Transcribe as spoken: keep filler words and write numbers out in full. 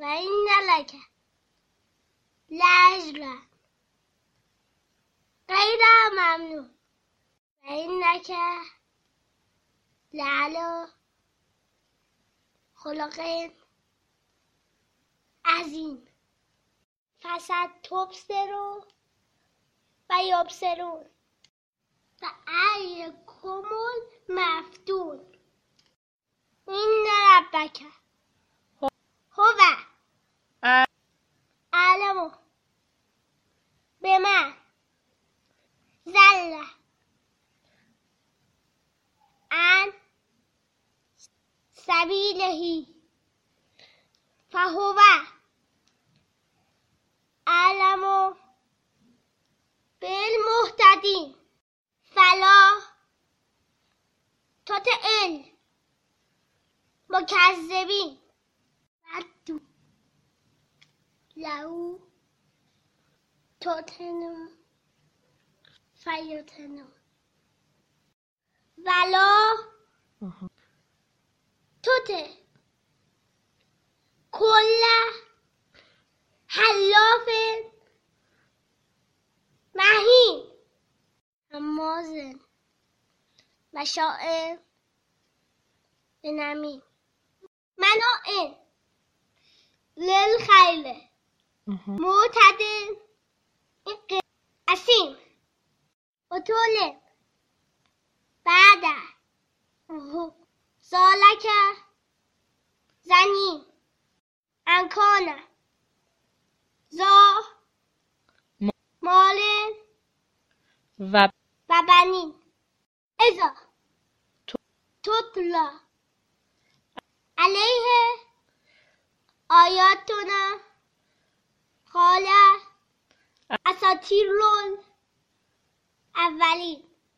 این لك لأجرا غير ممنون وإنك لعلى خلق عظیم. فستبصر و یبصرون و أیکم المفتون إن ربک هو أعلم بمن ضل عن سبیله فهو أعلم بالمهتدین. فلا تطع المکذبین ودوا لو تدهن فیدهنون ولا تطع کل حلاف مهین هماز مشاء بنمیم مناع للخیل معتد اثیم عتل بعد ذلک زنیم ان کان ذا مال و و بنین اذا تتلی علیه آیاتنا قال اساطیر الاولین.